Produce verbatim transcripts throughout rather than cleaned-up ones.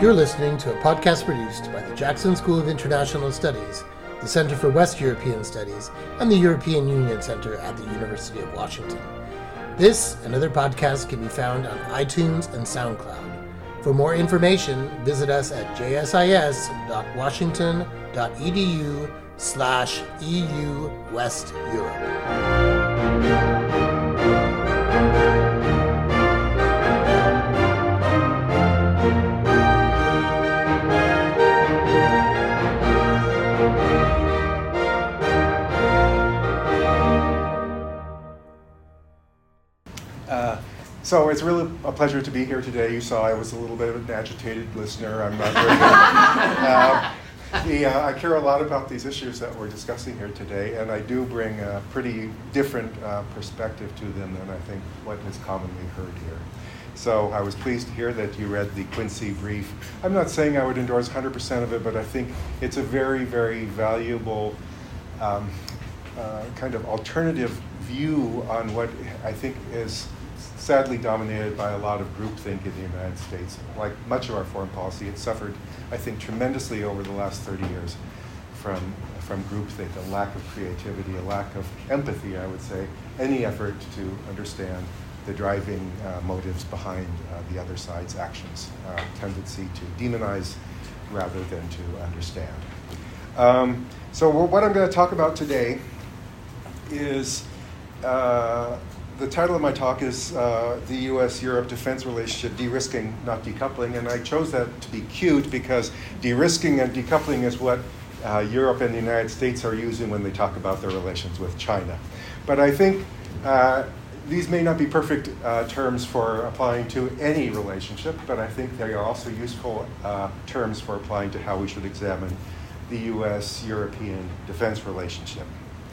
You're listening to a podcast produced by the Jackson School of International Studies, the Center for West European Studies, and the European Union Center at the University of Washington. This and other podcasts can be found on iTunes and SoundCloud. For more information, visit us at jsis.washington.edu slash EU West Europe. So it's really a pleasure to be here today. You saw I was a little bit of an agitated listener. I'm not very good. uh, the, uh, I care a lot about these issues that we're discussing here today, and I do bring a pretty different uh, perspective to them than I think what is commonly heard here. So I was pleased to hear that you read the Quincy brief. I'm not saying I would endorse one hundred percent of it, but I think it's a very, very valuable um, uh, kind of alternative view on what I think is sadly dominated by a lot of groupthink in the United States. Like much of our foreign policy, it suffered, I think, tremendously over the last thirty years from, from groupthink, a lack of creativity, a lack of empathy, I would say, any effort to understand the driving uh, motives behind uh, the other side's actions, uh, tendency to demonize rather than to understand. Um, so what I'm going to talk about today is uh, the title of my talk is uh, the U S Europe Defense Relationship, De-risking, not Decoupling, and I chose that to be cute because de-risking and decoupling is what uh, Europe and the United States are using when they talk about their relations with China. But I think uh, these may not be perfect uh, terms for applying to any relationship, but I think they are also useful uh, terms for applying to how we should examine the U S European defense relationship.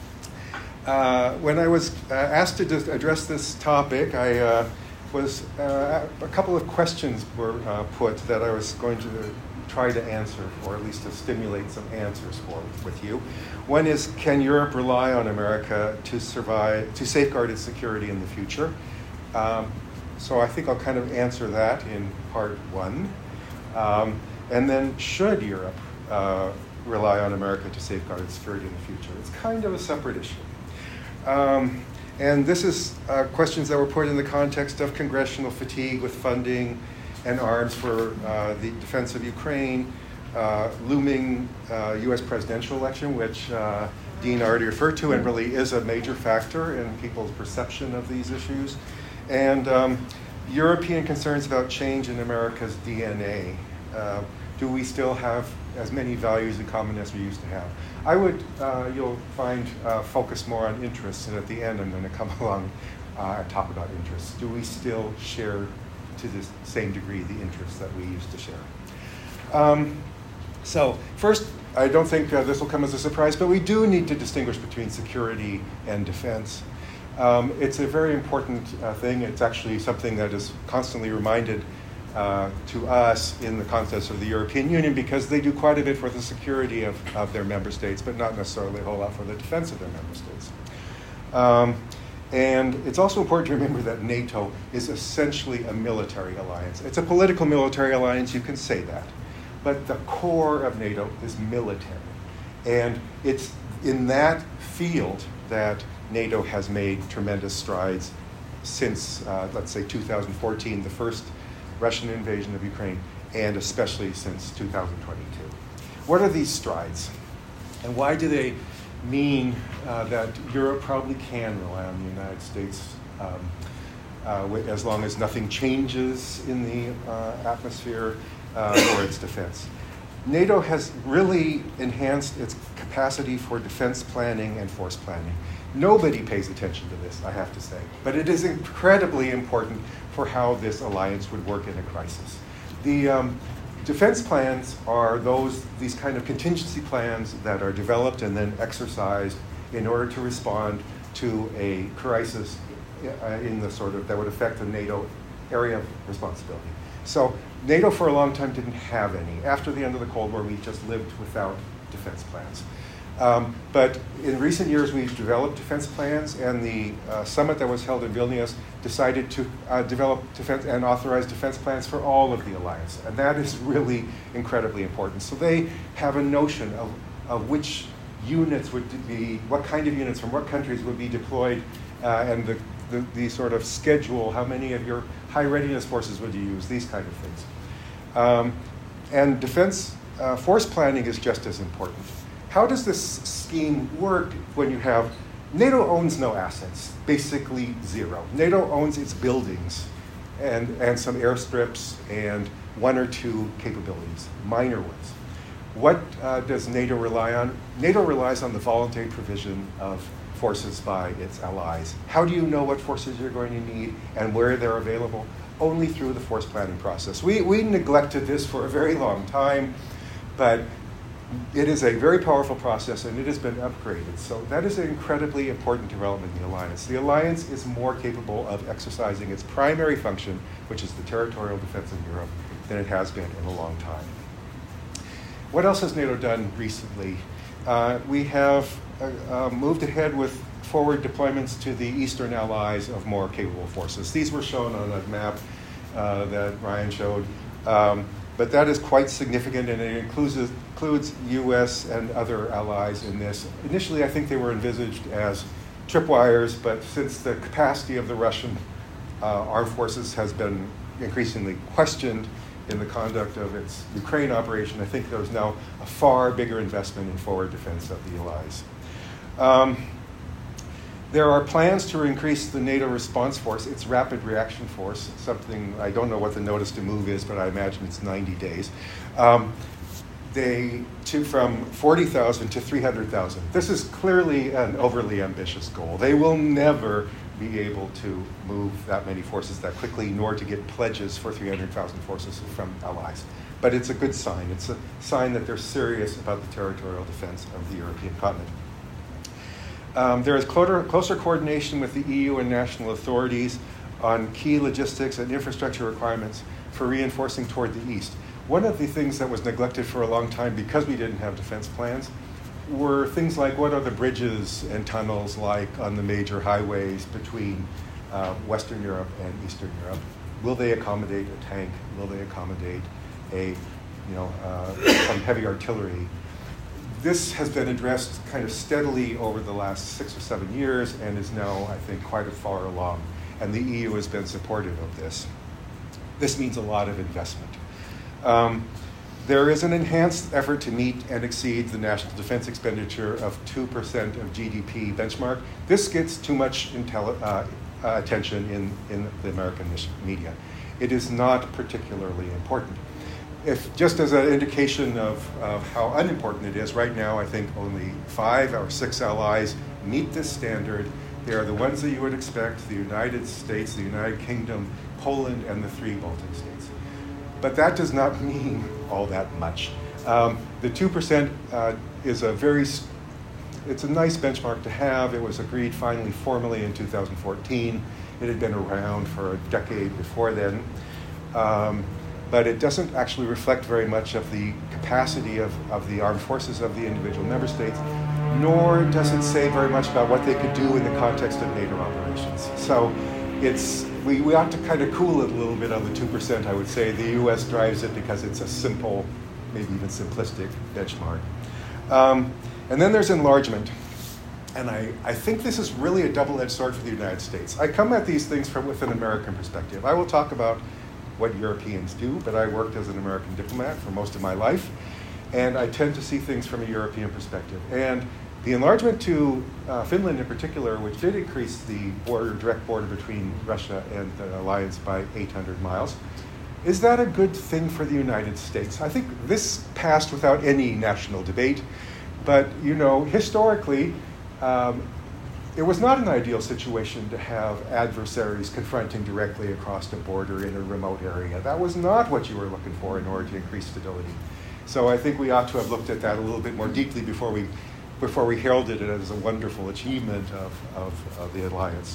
Uh, when I was uh, asked to dis- address this topic, I uh, was uh, a couple of questions were uh, put that I was going to try to answer, or at least to stimulate some answers for with you. One is, can Europe rely on America to survive, to safeguard its security in the future? Um, so I think I'll kind of answer that in part one. Um, and then, should Europe uh, rely on America to safeguard its security in the future? It's kind of a separate issue. Um, and this is uh, questions that were put in the context of congressional fatigue with funding and arms for uh, the defense of Ukraine, uh, looming uh, U S presidential election, which uh, Dean already referred to and really is a major factor in people's perception of these issues, and um, European concerns about change in America's D N A. Uh, do we still have as many values in common as we used to have? I would, uh, you'll find, uh, focus more on interests, and at the end I'm going to come along uh, and talk about interests. Do we still share to the same degree the interests that we used to share? Um, so first, I don't think uh, this will come as a surprise, but we do need to distinguish between security and defense. Um, it's a very important uh, thing. It's actually something that is constantly reminded Uh, to us in the context of the European Union, because they do quite a bit for the security of, of their member states, but not necessarily a whole lot for the defense of their member states. Um, and it's also important to remember that NATO is essentially a military alliance. It's a political military alliance, you can say that, but the core of NATO is military. And it's in that field that NATO has made tremendous strides since, uh, let's say, two thousand fourteen, the first Russian invasion of Ukraine, and especially since two thousand twenty-two. What are these strides? And why do they mean uh, that Europe probably can rely on the United States um, uh, as long as nothing changes in the uh, atmosphere uh, or its defense? NATO has really enhanced its capacity for defense planning and force planning. Nobody pays attention to this, I have to say, but it is incredibly important for how this alliance would work in a crisis. The um, defense plans are those these kind of contingency plans that are developed and then exercised in order to respond to a crisis in the sort of that would affect the NATO area of responsibility. So NATO for a long time didn't have any. After the end of the Cold War, we just lived without defense plans. Um, but in recent years, we've developed defense plans, and the uh, summit that was held in Vilnius decided to uh, develop defense and authorize defense plans for all of the alliance. And that is really incredibly important. So they have a notion of, of which units would be, what kind of units from what countries would be deployed, uh, and the, the, the sort of schedule, how many of your high readiness forces would you use, these kind of things. Um, and defense uh, force planning is just as important. How does this scheme work when you have, NATO owns no assets, basically zero. NATO owns its buildings and, and some airstrips and one or two capabilities, minor ones. What uh, does NATO rely on? NATO relies on the voluntary provision of forces by its allies. How do you know what forces you're going to need and where they're available? Only through the force planning process. We, we neglected this for a very long time, but it is a very powerful process, and it has been upgraded. So that is an incredibly important development in the alliance. The alliance is more capable of exercising its primary function, which is the territorial defense of Europe, than it has been in a long time. What else has NATO done recently? Uh, we have uh, uh, moved ahead with forward deployments to the Eastern allies of more capable forces. These were shown on a map uh, that Ryan showed. Um, But that is quite significant, and it includes, includes U S and other allies in this. Initially, I think they were envisaged as tripwires, but since the capacity of the Russian uh, armed forces has been increasingly questioned in the conduct of its Ukraine operation, I think there's now a far bigger investment in forward defense of the allies. Um, There are plans to increase the NATO response force, its rapid reaction force, something, I don't know what the notice to move is, but I imagine it's ninety days. Um, they, to from forty thousand to three hundred thousand. This is clearly an overly ambitious goal. They will never be able to move that many forces that quickly, nor to get pledges for three hundred thousand forces from allies. But it's a good sign. It's a sign that they're serious about the territorial defense of the European continent. Um, there is closer, closer coordination with the E U and national authorities on key logistics and infrastructure requirements for reinforcing toward the east. One of the things that was neglected for a long time because we didn't have defense plans were things like what are the bridges and tunnels like on the major highways between uh, Western Europe and Eastern Europe. Will they accommodate a tank? Will they accommodate a, you know, uh, some heavy artillery? This has been addressed kind of steadily over the last six or seven years and is now, I think, quite far along. And the E U has been supportive of this. This means a lot of investment. Um, there is an enhanced effort to meet and exceed the national defense expenditure of two percent of G D P benchmark. This gets too much intelli- uh, uh, attention in, in the American media. It is not particularly important. If just as an indication of, of how unimportant it is, right now I think only five or six allies meet this standard. They are the ones that you would expect: the United States, the United Kingdom, Poland, and the three Baltic states. But that does not mean all that much. Um, the two percent uh, is a very, it's a nice benchmark to have. It was agreed finally formally in two thousand fourteen. It had been around for a decade before then. Um, but it doesn't actually reflect very much of the capacity of, of the armed forces of the individual member states, nor does it say very much about what they could do in the context of NATO operations. So it's, we, we ought to kind of cool it a little bit on the two percent, I would say. The U S drives it because it's a simple, maybe even simplistic benchmark. Um, and then there's enlargement. And I, I think this is really a double-edged sword for the United States. I come at these things from with an American perspective. I will talk about what Europeans do, but I worked as an American diplomat for most of my life, and I tend to see things from a European perspective. And the enlargement to uh, Finland in particular, which did increase the border, direct border between Russia and the alliance by eight hundred miles, is that a good thing for the United States? I think this passed without any national debate, but you know, historically, um, it was not an ideal situation to have adversaries confronting directly across a border in a remote area. That was not what you were looking for in order to increase stability. So I think we ought to have looked at that a little bit more deeply before we, before we heralded it as a wonderful achievement of, of, of the alliance.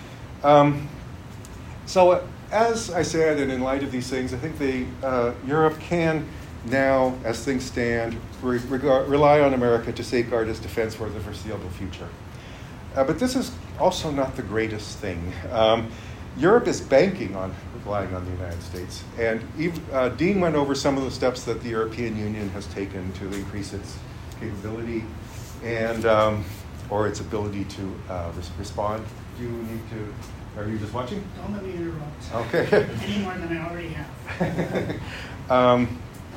Um, so uh, as I said, and in light of these things, I think the, uh, Europe can now, as things stand, re- reg- rely on America to safeguard its defense for the foreseeable future. Uh, but this is also not the greatest thing. Um, Europe is banking on relying on the United States. And Eve, uh, Dean went over some of the steps that the European Union has taken to increase its capability and um, or its ability to uh, res- respond. Do you need to, are you just watching? Don't let me interrupt. Okay. Any more than I already have. um,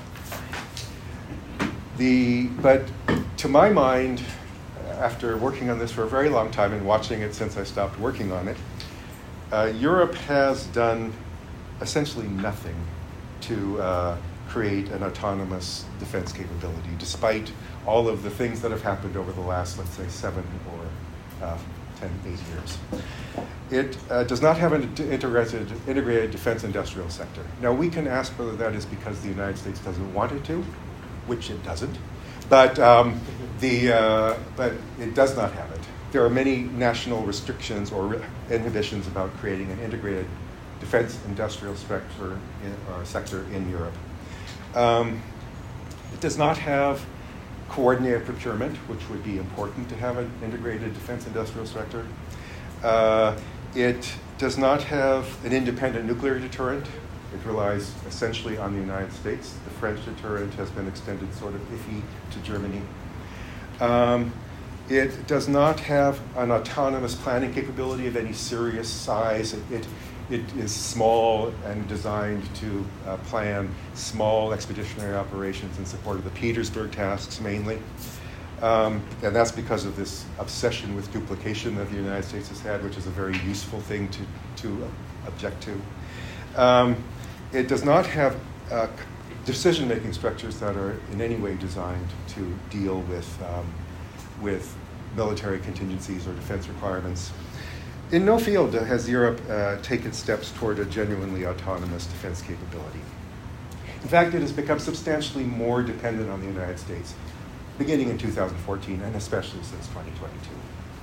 the, but to my mind, after working on this for a very long time and watching it since I stopped working on it, uh, Europe has done essentially nothing to uh, create an autonomous defense capability, despite all of the things that have happened over the last, let's say, seven or uh, ten, eight years. It uh, does not have an integrated, integrated defense industrial sector. Now, we can ask whether that is because the United States doesn't want it to, which it doesn't, but, um, the, uh, but it does not have it. There are many national restrictions or re- inhibitions about creating an integrated defense industrial sector in, uh, sector in Europe. Um, it does not have coordinated procurement, which would be important to have an integrated defense industrial sector. Uh, it does not have an independent nuclear deterrent. It relies essentially on the United States. The French deterrent has been extended sort of iffy to Germany. Um, it does not have an autonomous planning capability of any serious size. It, it, it is small and designed to uh, plan small expeditionary operations in support of the Petersburg tasks mainly. Um, and that's because of this obsession with duplication that the United States has had, which is a very useful thing to, to uh, object to. Um, it does not have uh, decision-making structures that are in any way designed to deal with, um, with military contingencies or defense requirements. In no field has Europe uh, taken steps toward a genuinely autonomous defense capability. In fact, it has become substantially more dependent on the United States, beginning in two thousand fourteen, and especially since twenty twenty-two.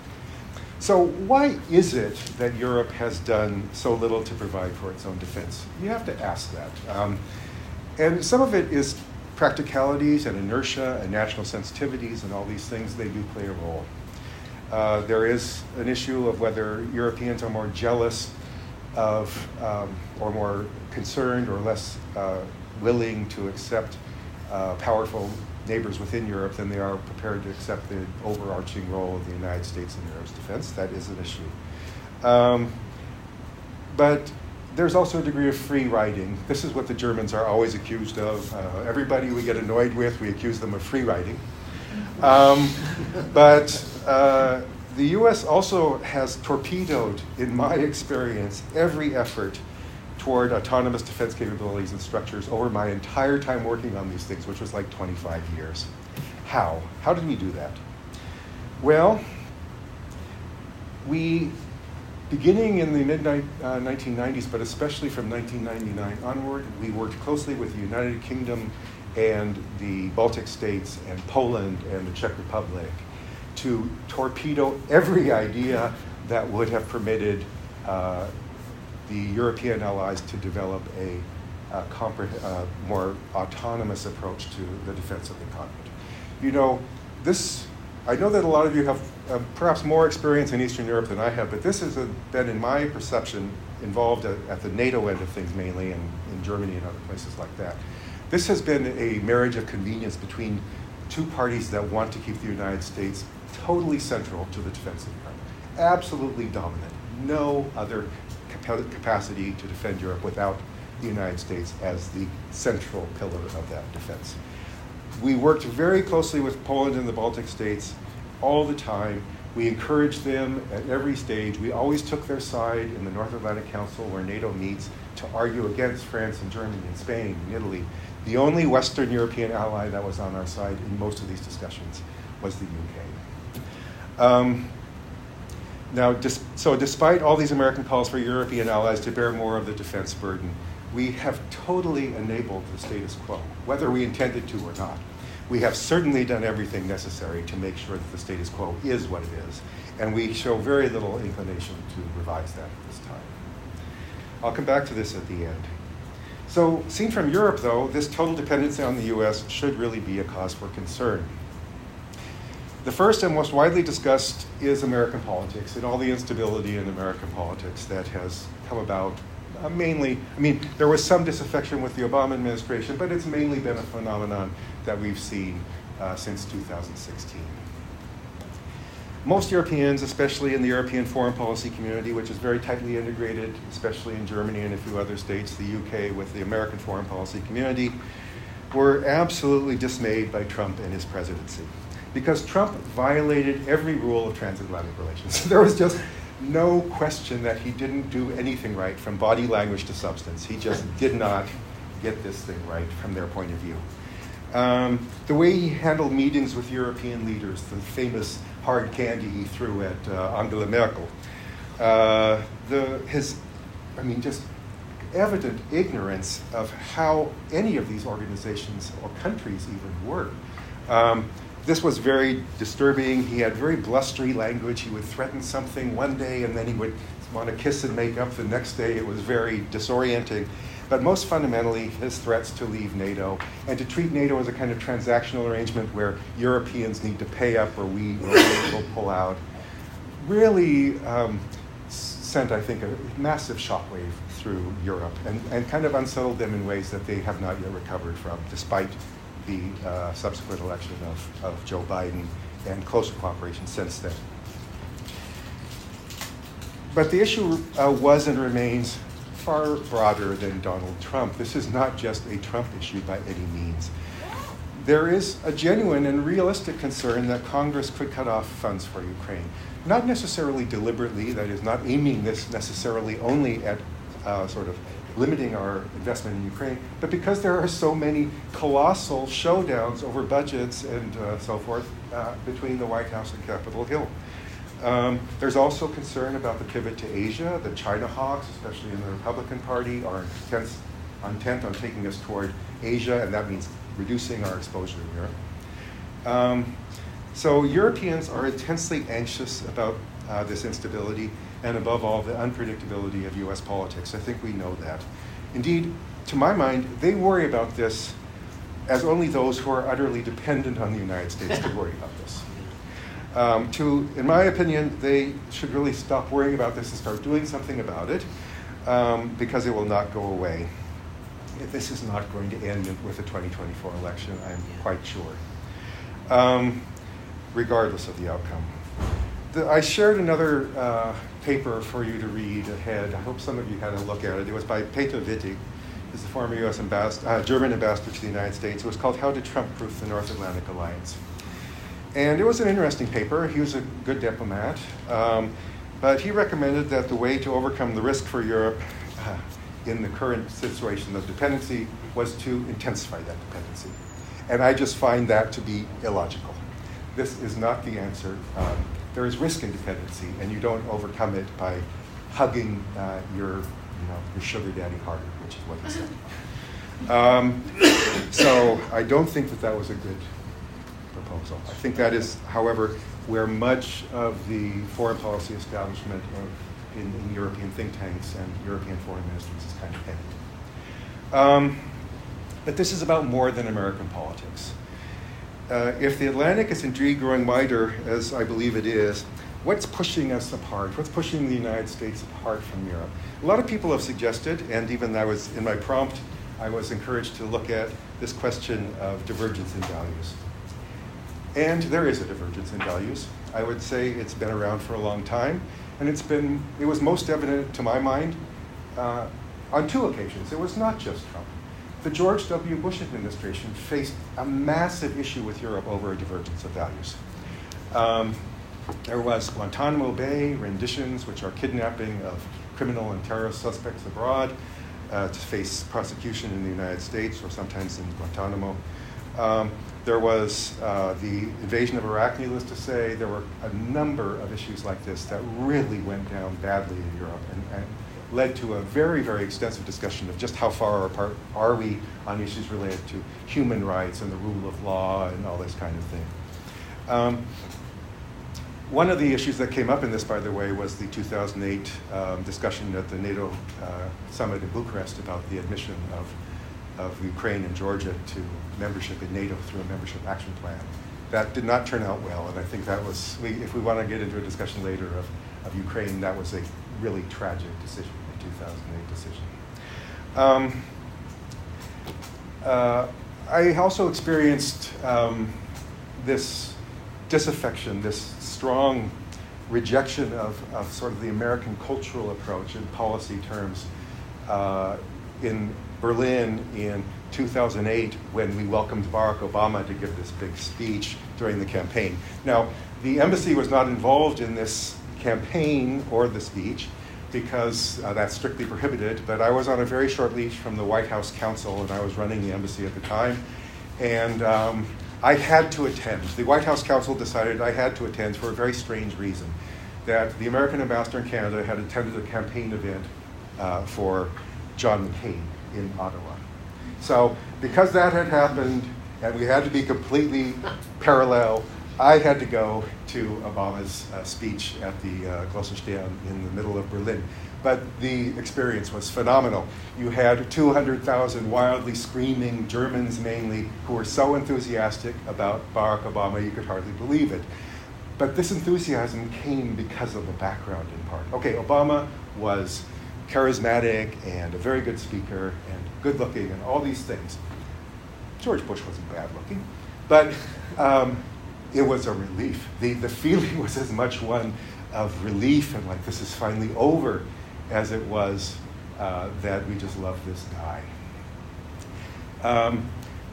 So why is it that Europe has done so little to provide for its own defense? You have to ask that. Um, and some of it is practicalities and inertia and national sensitivities and all these things, they do play a role. Uh, there is an issue of whether Europeans are more jealous of um, or more concerned or less uh, willing to accept uh, powerful neighbors within Europe than they are prepared to accept the overarching role of the United States in Europe's defense. That is an issue. Um, but there's also a degree of free riding. This is what the Germans are always accused of. Uh, everybody we get annoyed with, we accuse them of free riding. Um, but uh, the U S also has torpedoed, in my experience, every effort toward autonomous defense capabilities and structures over my entire time working on these things, which was like twenty-five years. How? How did we do that? Well, we, beginning in the mid nineteen nineties, but especially from nineteen ninety-nine onward, we worked closely with the United Kingdom and the Baltic states and Poland and the Czech Republic to torpedo every idea that would have permitted uh, the European allies to develop a uh, compre- uh, more autonomous approach to the defense of the continent. You know, this, I know that a lot of you have uh, perhaps more experience in Eastern Europe than I have, but this has uh, been, in my perception, involved at, at the NATO end of things mainly, and in Germany and other places like that. This has been a marriage of convenience between two parties that want to keep the United States totally central to the defense of the continent, absolutely dominant. No other capacity to defend Europe without the United States as the central pillar of that defense. We worked very closely with Poland and the Baltic states all the time. We encouraged them at every stage. We always took their side in the North Atlantic Council where NATO meets to argue against France and Germany and Spain and Italy. The only Western European ally that was on our side in most of these discussions was the U K. Um, Now, dis- so despite all these American calls for European allies to bear more of the defense burden, we have totally enabled the status quo, whether we intended to or not. We have certainly done everything necessary to make sure that the status quo is what it is, and we show very little inclination to revise that at this time. I'll come back to this at the end. So seen from Europe, though, this total dependency on the U S should really be a cause for concern. The first and most widely discussed is American politics and all the instability in American politics that has come about uh, mainly, I mean, there was some disaffection with the Obama administration, but it's mainly been a phenomenon that we've seen uh, since two thousand sixteen. Most Europeans, especially in the European foreign policy community, which is very tightly integrated, especially in Germany and a few other states, the U K with the American foreign policy community, were absolutely dismayed by Trump and his presidency. Because Trump violated every rule of transatlantic relations. There was just no question that he didn't do anything right from body language to substance. He just did not get this thing right from their point of view. Um, the way he handled meetings with European leaders, the famous hard candy he threw at uh, Angela Merkel, uh, the, his, I mean, just evident ignorance of how any of these organizations or countries even work. Um, This was very disturbing. He had very blustery language. He would threaten something one day and then he would want to kiss and make up the next day. It was very disorienting. But most fundamentally, his threats to leave NATO and to treat NATO as a kind of transactional arrangement where Europeans need to pay up or we will pull out really um, sent, I think, a massive shockwave through Europe and, and kind of unsettled them in ways that they have not yet recovered from, despite the uh, subsequent election of, of Joe Biden and closer cooperation since then. But the issue uh, was and remains far broader than Donald Trump. This is not just a Trump issue by any means. There is a genuine and realistic concern that Congress could cut off funds for Ukraine. Not necessarily deliberately, that is, not aiming this necessarily only at uh, sort of limiting our investment in Ukraine, but because there are so many colossal showdowns over budgets and uh, so forth uh, between the White House and Capitol Hill. Um, there's also concern about the pivot to Asia. The China hawks, especially in the Republican Party, are intent, intent on taking us toward Asia, and that means reducing our exposure in Europe. Um, so Europeans are intensely anxious about uh, this instability, and above all, the unpredictability of U S politics. I think we know that. Indeed, to my mind, they worry about this as only those who are utterly dependent on the United States could worry about this. Um, to, in my opinion, they should really stop worrying about this and start doing something about it, um, because it will not go away. This is not going to end with the twenty twenty-four election, I'm quite sure, um, regardless of the outcome. The, I shared another uh, paper for you to read ahead. I hope some of you had a look at it. It was by Peter Wittig, who's the former U S ambassador, uh, German ambassador to the United States. It was called How to Trump-Proof the North Atlantic Alliance. And it was an interesting paper. He was a good diplomat. Um, but he recommended that the way to overcome the risk for Europe uh, in the current situation of dependency was to intensify that dependency. And I just find that to be illogical. This is not the answer. Um, There is risk in dependency, and you don't overcome it by hugging uh, your, you know, your sugar daddy harder, which is what he said. Um, so I don't think that that was a good proposal. I think that is, however, where much of the foreign policy establishment of, in, in European think tanks and European foreign ministries is kind of headed. Um, but this is about more than American politics. Uh, if the Atlantic is indeed growing wider, as I believe it is, what's pushing us apart? What's pushing the United States apart from Europe? A lot of people have suggested, and even I was in my prompt, I was encouraged to look at this question of divergence in values. And there is a divergence in values. I would say it's been around for a long time, and it's been, it was most evident to my mind uh, on two occasions. It was not just Trump. The George W. Bush administration faced a massive issue with Europe over a divergence of values. Um, there was Guantanamo Bay renditions, which are kidnapping of criminal and terrorist suspects abroad uh, to face prosecution in the United States or sometimes in Guantanamo. Um, there was uh, the invasion of Iraq, needless to say. There were a number of issues like this that really went down badly in Europe and, and led to a very, very extensive discussion of just how far apart are we on issues related to human rights and the rule of law and all this kind of thing. Um, one of the issues that came up in this, by the way, was the two thousand eight um, discussion at the NATO uh, summit in Bucharest about the admission of, of Ukraine and Georgia to membership in NATO through a membership action plan. That did not turn out well, and I think that was, we, if we want to get into a discussion later of, of Ukraine, that was a really tragic decision, the two thousand eight decision. Um, uh, I also experienced um, this disaffection, this strong rejection of, of sort of the American cultural approach in policy terms uh, in Berlin in two thousand eight when we welcomed Barack Obama to give this big speech during the campaign. Now, the embassy was not involved in this campaign or the speech because uh, that's strictly prohibited, but I was on a very short leash from the White House Counsel, and I was running the embassy at the time, and um, I had to attend. The White House Counsel decided I had to attend for a very strange reason, that the American ambassador in Canada had attended a campaign event uh, for John McCain in Ottawa. So because that had happened and we had to be completely parallel, I had to go to Obama's uh, speech at the uh, Glossenstern in the middle of Berlin. But the experience was phenomenal. You had two hundred thousand wildly screaming Germans mainly who were so enthusiastic about Barack Obama you could hardly believe it. But this enthusiasm came because of the background in part. Okay, Obama was charismatic and a very good speaker and good looking and all these things. George Bush wasn't bad looking, but um, it was a relief. The, the feeling was as much one of relief and like this is finally over as it was uh, that we just love this guy. Um,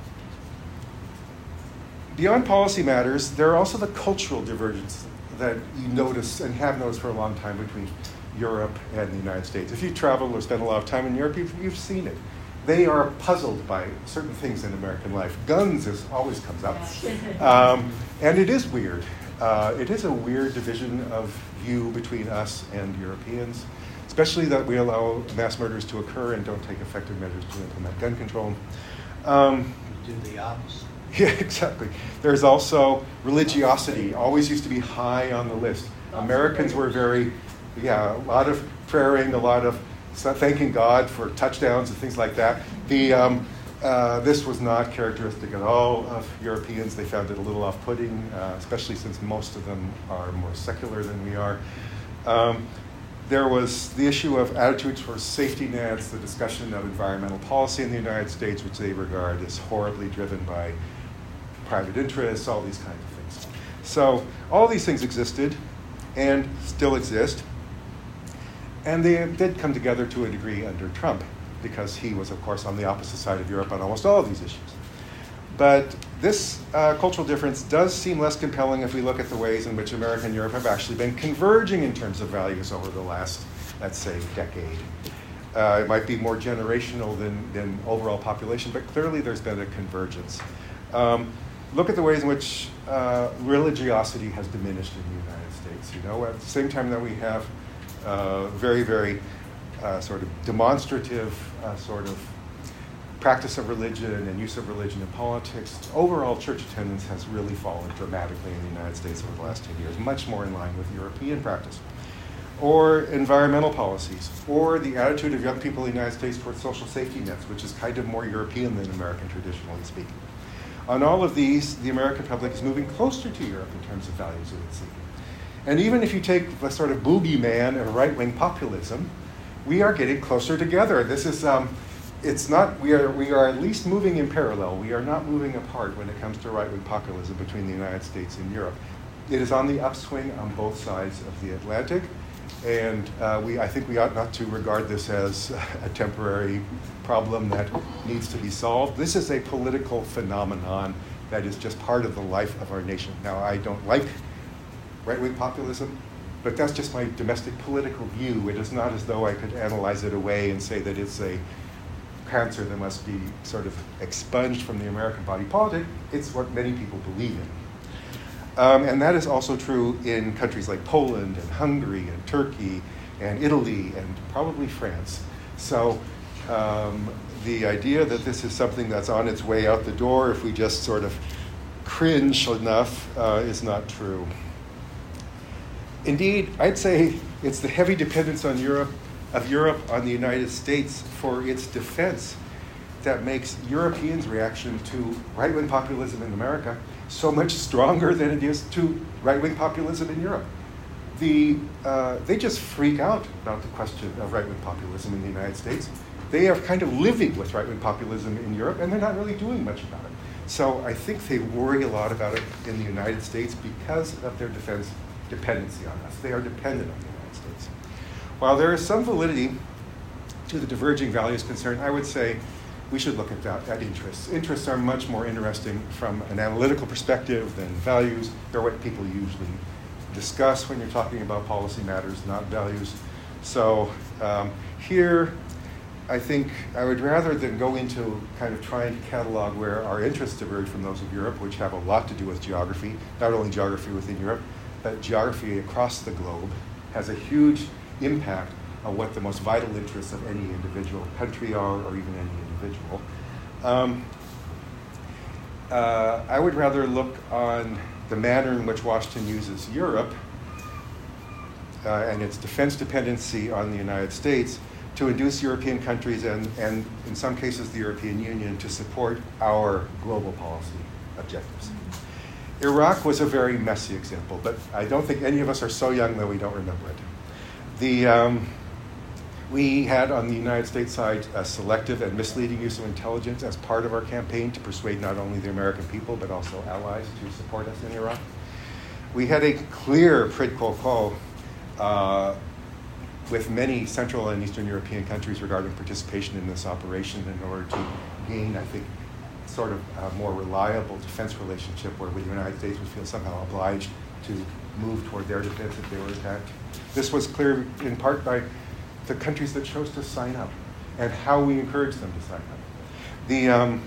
beyond policy matters, there are also the cultural divergences that you notice and have noticed for a long time between Europe and the United States. If you travel or spend a lot of time in Europe, you've, you've seen it. They are puzzled by certain things in American life. Guns is, always comes up. Um, and it is weird. Uh, it is a weird division of view between us and Europeans, especially that we allow mass murders to occur and don't take effective measures to implement gun control. Um, do the opposite. Yeah, exactly. There's also religiosity, always used to be high on the list. Americans were very, yeah, a lot of praying, a lot of thanking God for touchdowns and things like that. The um, uh, this was not characteristic at all of Europeans. They found it a little off-putting, uh, especially since most of them are more secular than we are. Um, there was the issue of attitudes for safety nets, the discussion of environmental policy in the United States, which they regard as horribly driven by private interests, all these kinds of things. So all these things existed and still exist. And they did come together to a degree under Trump, because he was, of course, on the opposite side of Europe on almost all of these issues. But this uh, cultural difference does seem less compelling if we look at the ways in which America and Europe have actually been converging in terms of values over the last, let's say, decade. Uh, it might be more generational than, than overall population, but clearly there's been a convergence. Um, look at the ways in which uh, religiosity has diminished in the United States. You know, at the same time that we have Uh, very, very uh, sort of demonstrative uh, sort of practice of religion and use of religion in politics, overall church attendance has really fallen dramatically in the United States over the last ten years, much more in line with European practice. Or environmental policies, or the attitude of young people in the United States towards social safety nets, which is kind of more European than American, traditionally speaking. On all of these, the American public is moving closer to Europe in terms of values of its seeking. And even if you take the sort of boogeyman of right-wing populism, we are getting closer together. This is, um, it's not, we are, we are at least moving in parallel. We are not moving apart when it comes to right-wing populism between the United States and Europe. It is on the upswing on both sides of the Atlantic. And uh, we, I think we ought not to regard this as a temporary problem that needs to be solved. This is a political phenomenon that is just part of the life of our nation. Now, I don't like right-wing populism, but that's just my domestic political view. It is not as though I could analyze it away and say that it's a cancer that must be sort of expunged from the American body politic. It's what many people believe in. Um, and that is also true in countries like Poland and Hungary and Turkey and Italy and probably France. So um, the idea that this is something that's on its way out the door if we just sort of cringe enough uh, is not true. indeed, I'd say it's the heavy dependence on Europe, of Europe on the United States for its defense that makes Europeans' reaction to right-wing populism in America so much stronger than it is to right-wing populism in Europe. The, uh, they just freak out about the question of right-wing populism in the United States. They are kind of living with right-wing populism in Europe, and they're not really doing much about it. So I think they worry a lot about it in the United States because of their defense dependency on us. They are dependent on the United States. While there is some validity to the diverging values concern, I would say we should look at, that, at interests. Interests are much more interesting from an analytical perspective than values. They're what people usually discuss when you're talking about policy matters, not values. So um, here, I think I would rather than go into kind of trying to catalog where our interests diverge from those of Europe, which have a lot to do with geography, not only geography within Europe, but geography across the globe has a huge impact on what the most vital interests of any individual country are, or even any individual. Um, uh, I would rather look on the manner in which Washington uses Europe uh, and its defense dependency on the United States to induce European countries and, and in some cases the European Union to support our global policy objectives. Iraq was a very messy example, but I don't think any of us are so young that we don't remember it. The, um, we had on the United States side a selective and misleading use of intelligence as part of our campaign to persuade not only the American people but also allies to support us in Iraq. We had a clear quid pro quo uh, with many Central and Eastern European countries regarding participation in this operation in order to gain, I think, sort of a more reliable defense relationship where the United States would feel somehow obliged to move toward their defense if they were attacked. This was clear in part by the countries that chose to sign up and how we encouraged them to sign up. The, um,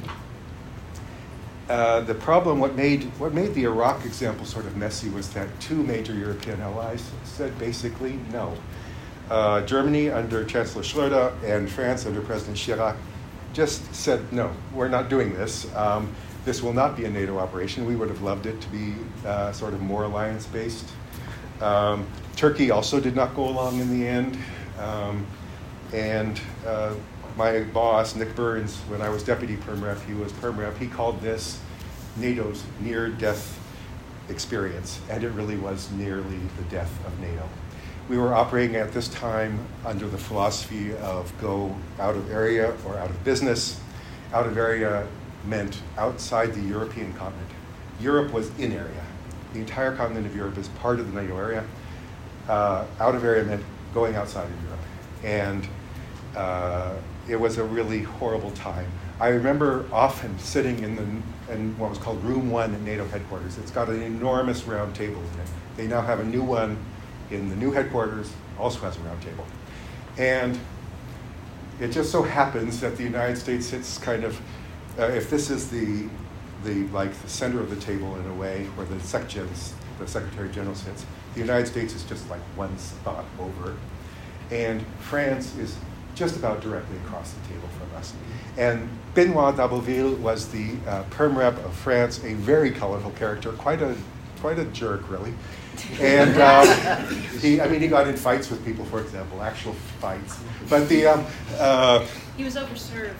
uh, the problem, what made, what made the Iraq example sort of messy was that two major European allies said basically no. Uh, Germany under Chancellor Schröder and France under President Chirac just said, no, we're not doing this. Um, this will not be a NATO operation. We would have loved it to be uh, sort of more alliance-based. Um, Turkey also did not go along in the end. Um, and uh, my boss, Nick Burns, when I was deputy perm rep, he was perm rep, he called this NATO's near-death experience, and it really was nearly the death of NATO. We were operating at this time under the philosophy of go out of area or out of business. Out of area meant outside the European continent. Europe was in area. The entire continent of Europe is part of the NATO area. Uh, out of area meant going outside of Europe. And uh, it was a really horrible time. I remember often sitting in, the, in what was called Room One at NATO headquarters. It's got an enormous round table in it. They now have a new one in the new headquarters, also has a round table. And it just so happens that the United States sits kind of, uh, if this is the, the, like the center of the table in a way, where the SecGens, the Secretary General sits, the United States is just like one spot over. And France is just about directly across the table from us. And Benoit d'Abbeville was the uh, perm rep of France, a very colorful character, quite a, quite a jerk, really. And um, he, I mean, he got in fights with people, for example, actual fights. But the um, uh, he was overserved.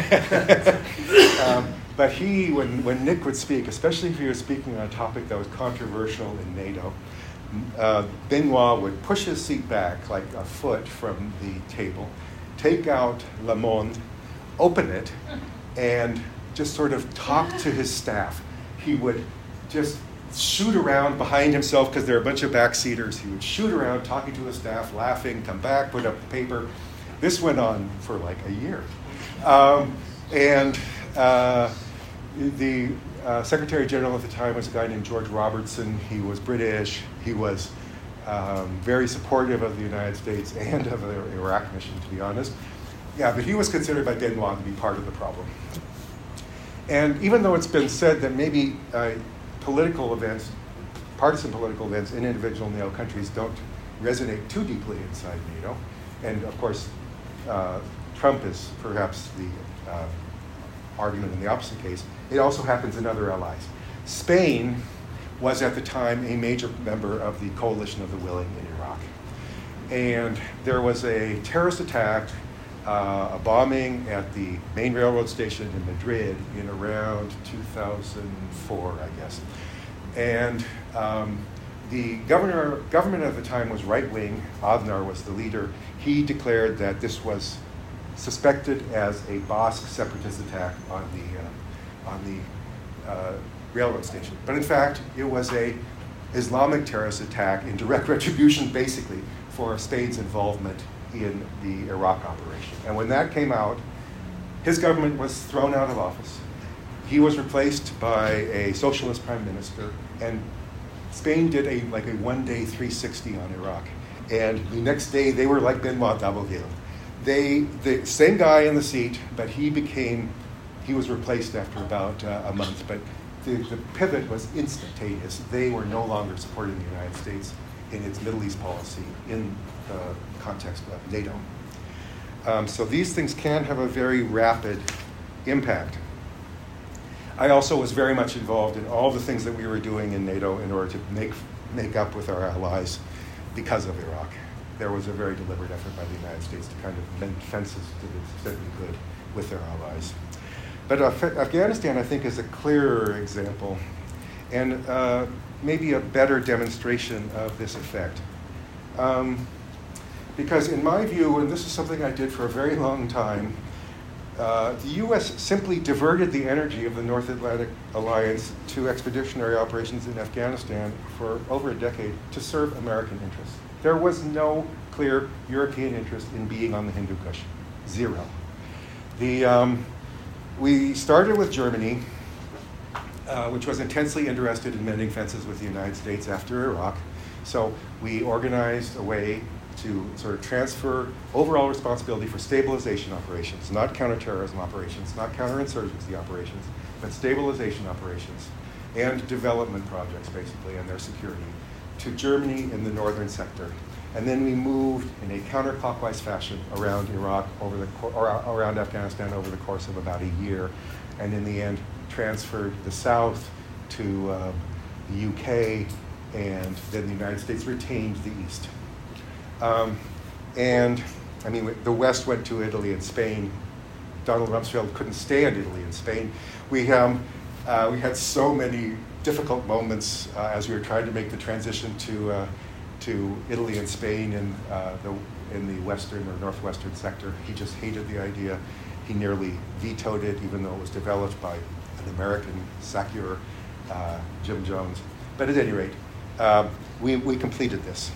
um, but he, when when Nick would speak, especially if he was speaking on a topic that was controversial in NATO, uh, Benoit would push his seat back like a foot from the table, take out Le Monde, open it, and just sort of talk to his staff. He would just shoot around behind himself because there are a bunch of backseaters. He would shoot around talking to his staff, laughing, come back, put up the paper. This went on for like a year. Um, and uh, the uh, Secretary General at the time was a guy named George Robertson. He was British. He was um, very supportive of the United States and of the Iraq mission, to be honest. Yeah, but he was considered by Benoit to be part of the problem. And even though it's been said that maybe uh, political events, partisan political events in individual NATO countries don't resonate too deeply inside NATO. And of course, uh, Trump is perhaps the uh, argument in the opposite case. It also happens in other allies. Spain was at the time a major member of the Coalition of the Willing in Iraq. And there was a terrorist attack, uh, a bombing at the main railroad station in Madrid in around two thousand four, I guess. And um, the governor, government at the time was right-wing. Aznar was the leader. He declared that this was suspected as a Basque separatist attack on the uh, on the uh, railroad station. But in fact, it was a Islamic terrorist attack in direct retribution, basically, for Spain's involvement in the Iraq operation. And when that came out, his government was thrown out of office. He was replaced by a socialist prime minister, and Spain did a like a one-day three sixty on Iraq. And the next day, they were like Benoit d'Abbeville. They, the same guy in the seat, but he became, he was replaced after about uh, a month, but the, the pivot was instantaneous. They were no longer supporting the United States in its Middle East policy in the context of NATO. Um, so these things can have a very rapid impact. I also was very much involved in all the things that we were doing in NATO in order to make, make up with our allies because of Iraq. There was a very deliberate effort by the United States to kind of mend fences to the extent we could with their allies. But Af- Afghanistan, I think, is a clearer example and uh, maybe a better demonstration of this effect. Um, because in my view, and this is something I did for a very long time, Uh, the U S simply diverted the energy of the North Atlantic Alliance to expeditionary operations in Afghanistan for over a decade to serve American interests. There was no clear European interest in being on the Hindu Kush. Zero. The, um, we started with Germany, uh, which was intensely interested in mending fences with the United States after Iraq. So we organized a way to sort of transfer overall responsibility for stabilization operations, not counterterrorism operations, not counterinsurgency operations, but stabilization operations and development projects, basically, and their security, to Germany in the northern sector. And then we moved in a counterclockwise fashion around Iraq, over the or around Afghanistan over the course of about a year, and in the end transferred the south to uh, the U K, and then the United States retained the east. Um, and, I mean, the West went to Italy and Spain. Donald Rumsfeld couldn't stand Italy and Spain. We, um, uh, we had so many difficult moments uh, as we were trying to make the transition to, uh, to Italy and Spain in, uh, the, in the western or northwestern sector. He just hated the idea. He nearly vetoed it, even though it was developed by an American SACEUR, uh, Jim Jones. But at any rate, uh, we, we completed this.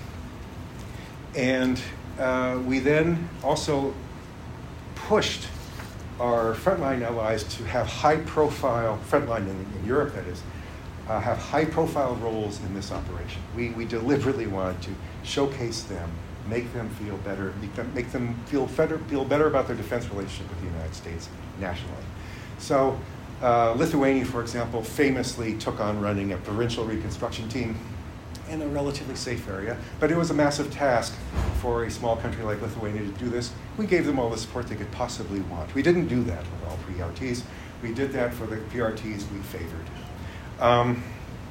And uh, we then also pushed our frontline allies to have high-profile, frontline in, in Europe, that is, uh, have high-profile roles in this operation. We, we deliberately wanted to showcase them, make them feel better, make them, make them feel, better, feel better about their defense relationship with the United States nationally. So uh, Lithuania, for example, famously took on running a provincial reconstruction team in a relatively safe area, but it was a massive task for a small country like Lithuania to do this. We gave them all the support they could possibly want. We didn't do that with all P R Ts. We did that for the P R Ts we favored. Um,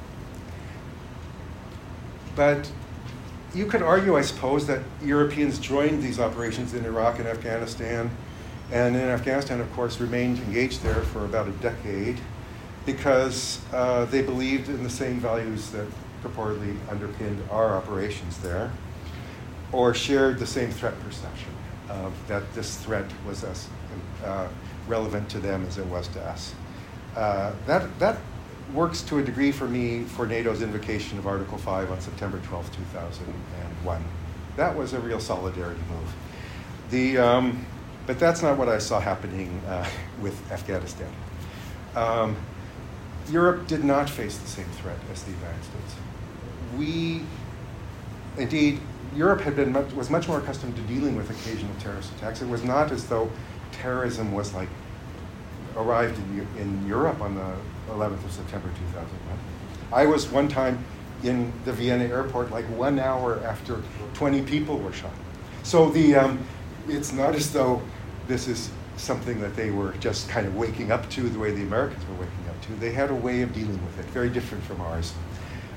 but you could argue, I suppose, that Europeans joined these operations in Iraq and Afghanistan, and in Afghanistan, of course, remained engaged there for about a decade because uh, they believed in the same values that purportedly underpinned our operations there, or shared the same threat perception of that this threat was as uh, relevant to them as it was to us. Uh, that, that works to a degree for me for NATO's invocation of Article five on September twelfth, two thousand one. That was a real solidarity move. The, um, but that's not what I saw happening uh, with Afghanistan. Um, Europe did not face the same threat as the United States. We, indeed, Europe had been much, was much more accustomed to dealing with occasional terrorist attacks. It was not as though terrorism was like arrived in, in Europe on the eleventh of September two thousand one. I was one time in the Vienna airport like one hour after twenty people were shot. So the um, it's not as though this is something that they were just kind of waking up to the way the Americans were waking up to. They had a way of dealing with it, very different from ours.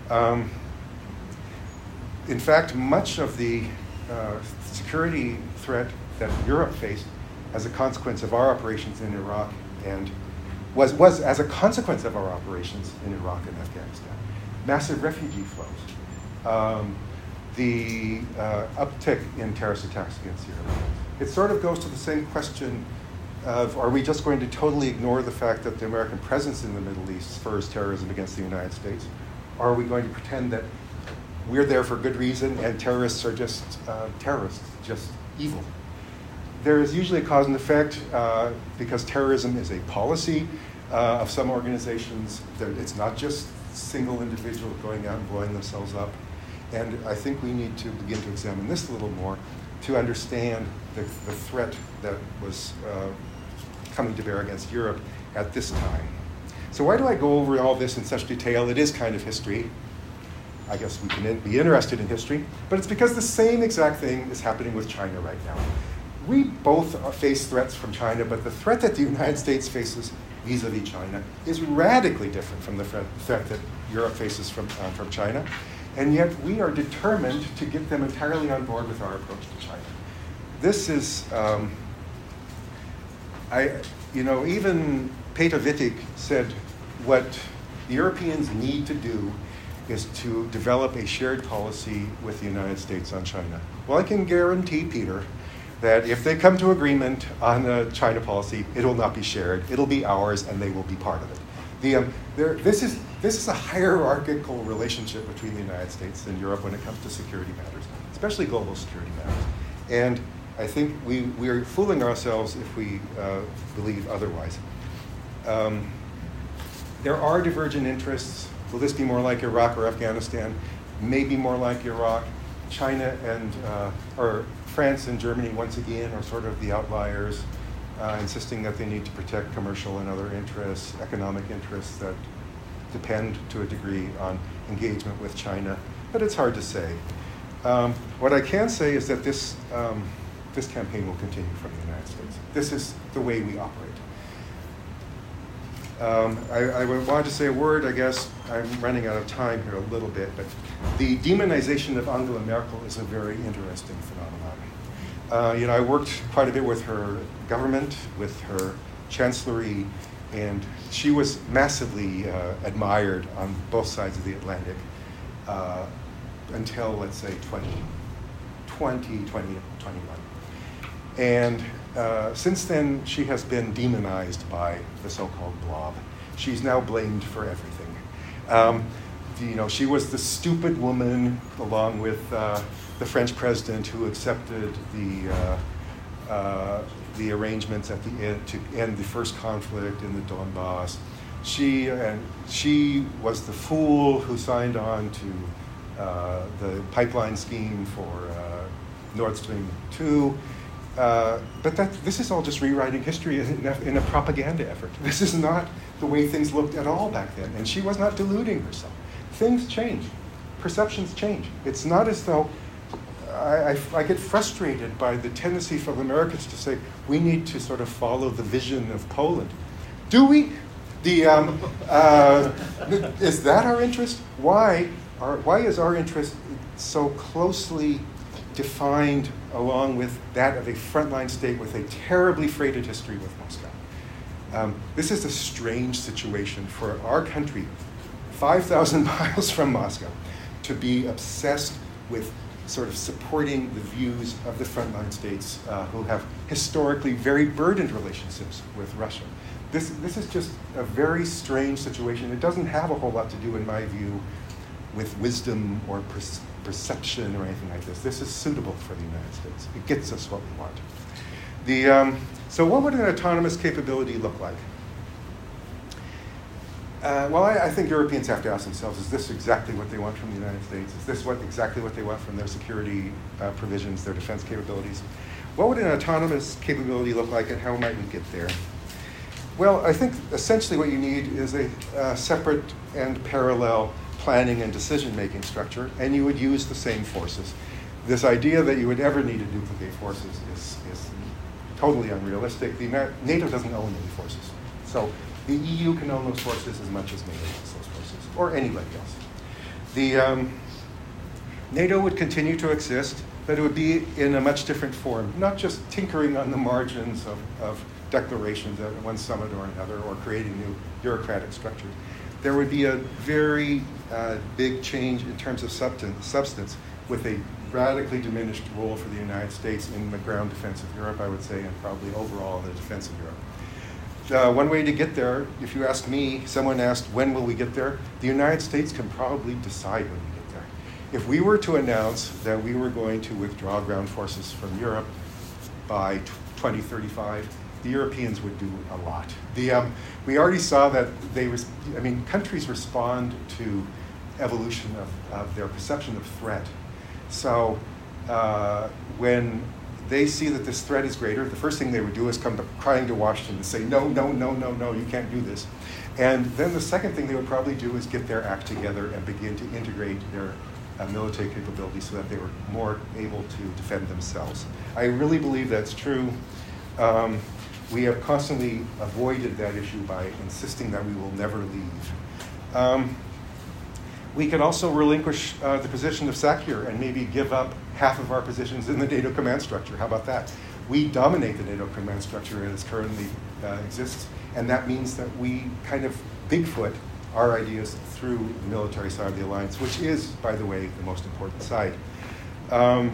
Um, in fact, much of the uh, security threat that Europe faced as a consequence of our operations in Iraq and was, was as a consequence of our operations in Iraq and Afghanistan. Massive refugee flows. Um, the uh, uptick in terrorist attacks against Europe. It sort of goes to the same question of, are we just going to totally ignore the fact that the American presence in the Middle East spurs terrorism against the United States? Or are we going to pretend that we're there for good reason and terrorists are just uh, terrorists, just evil? There is usually a cause and effect uh, because terrorism is a policy uh, of some organizations. It's not just single individuals going out and blowing themselves up. And I think we need to begin to examine this a little more to understand the, the threat that was uh, coming to bear against Europe at this time. So why do I go over all this in such detail? It is kind of history. I guess we can be interested in history, but it's because the same exact thing is happening with China right now. We both face threats from China, but the threat that the United States faces vis-a-vis China is radically different from the threat, threat that Europe faces from, uh, from China. And yet we are determined to get them entirely on board with our approach to China. This is, um, I, you know, even Peter Wittig said what the Europeans need to do is to develop a shared policy with the United States on China. Well, I can guarantee Peter that if they come to agreement on a China policy, it will not be shared. It'll be ours, and they will be part of it. The, um, there, this is this is a hierarchical relationship between the United States and Europe when it comes to security matters, especially global security matters. And I think we we are fooling ourselves if we uh, believe otherwise. Um, there are divergent interests. Will this be more like Iraq or Afghanistan? Maybe more like Iraq. China and uh, or France and Germany once again are sort of the outliers, uh, insisting that they need to protect commercial and other interests, economic interests that depend to a degree on engagement with China. But it's hard to say. Um, what I can say is that this um, this campaign will continue from the United States. This is the way we operate. Um, I, I wanted to say a word, I guess. I'm running out of time here a little bit, but the demonization of Angela Merkel is a very interesting phenomenon. Uh, you know, I worked quite a bit with her government, with her chancellery, and she was massively uh, admired on both sides of the Atlantic uh, until, let's say, twenty twenty, twenty twenty-one. And uh, since then, she has been demonized by the so-called blob. She's now blamed for everything. Um, the, you know, she was the stupid woman, along with uh, the French president, who accepted the uh, uh, the arrangements at the end to end the first conflict in the Donbass. She and she was the fool who signed on to uh, the pipeline scheme for uh, Nord Stream two. Uh, but that, this is all just rewriting history in a, in a propaganda effort. This is not the way things looked at all back then, and she was not deluding herself. Things change. Perceptions change. It's not as though I, I, I get frustrated by the tendency for Americans to say, we need to sort of follow the vision of Poland. Do we? The, um, uh, is that our interest? Why, are, why is our interest so closely defined along with that of a frontline state with a terribly freighted history with Moscow? Um, this is a strange situation for our country, five thousand miles from Moscow, to be obsessed with sort of supporting the views of the frontline states uh, who have historically very burdened relationships with Russia. This, this is just a very strange situation. It doesn't have a whole lot to do, in my view, with wisdom or perception. perception or anything like this. This is suitable for the United States. It gets us what we want. The, um, so what would an autonomous capability look like? Uh, well, I, I think Europeans have to ask themselves, is this exactly what they want from the United States? Is this what exactly what they want from their security uh, provisions, their defense capabilities? What would an autonomous capability look like, and how might we get there? Well, I think essentially what you need is a uh, separate and parallel planning and decision-making structure, and you would use the same forces. This idea that you would ever need to duplicate forces is, is totally unrealistic. The NATO doesn't own any forces. So the E U can own those forces as much as NATO owns those forces, or anybody else. The um, NATO would continue to exist, but it would be in a much different form, not just tinkering on the margins of, of declarations at one summit or another, or creating new bureaucratic structures. There would be a very uh, big change in terms of substance, substance, with a radically diminished role for the United States in the ground defense of Europe, I would say, and probably overall in the defense of Europe. Uh, one way to get there, if you ask me, someone asked, when will we get there? The United States can probably decide when we get there. If we were to announce that we were going to withdraw ground forces from Europe by twenty thirty-five, the Europeans would do a lot. The, um, we already saw that they, res- I mean, countries respond to evolution of, of their perception of threat. So uh, when they see that this threat is greater, the first thing they would do is come to, crying to Washington and say, no, no, no, no, no, you can't do this. And then the second thing they would probably do is get their act together and begin to integrate their uh, military capabilities so that they were more able to defend themselves. I really believe that's true. Um, we have constantly avoided that issue by insisting that we will never leave. Um, We could also relinquish uh, the position of SACEUR and maybe give up half of our positions in the NATO command structure. How about that? We dominate the NATO command structure as it currently uh, exists, and that means that we kind of Bigfoot our ideas through the military side of the alliance, which is, by the way, the most important side. Um,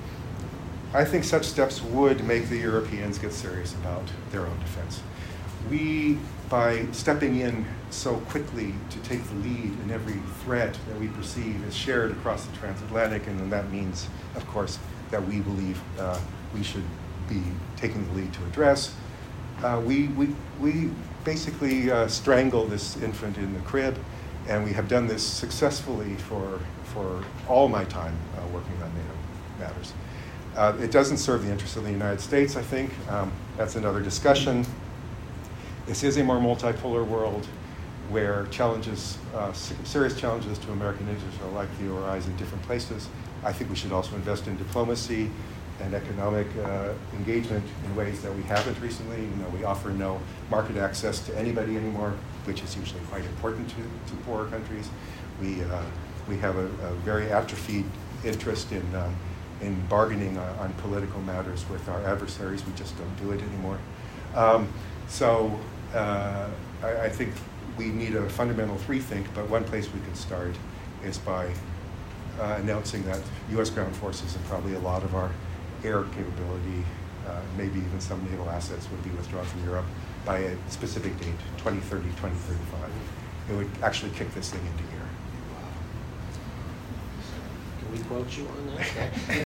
I think such steps would make the Europeans get serious about their own defense. We, by stepping in so quickly to take the lead in every threat that we perceive is shared across the transatlantic, and then that means, of course, that we believe uh, we should be taking the lead to address. Uh, we, we, we basically uh, strangle this infant in the crib, and we have done this successfully for, for all my time uh, working on NATO matters. Uh, it doesn't serve the interests of the United States, I think. Um, that's another discussion. This is a more multipolar world where challenges, uh, serious challenges to American interests are likely to arise in different places. I think we should also invest in diplomacy and economic uh, engagement in ways that we haven't recently. You know, we offer no market access to anybody anymore, which is usually quite important to, to poorer countries. We, uh, we have a, a very atrophied interest in, um, in bargaining on, on political matters with our adversaries. We just don't do it anymore. Um, so uh, I, I think we need a fundamental rethink, but one place we could start is by uh, announcing that U S ground forces and probably a lot of our air capability, uh, maybe even some naval assets would be withdrawn from Europe by a specific date, twenty thirty, twenty thirty-five. It would actually kick this thing into gear. Can we quote you on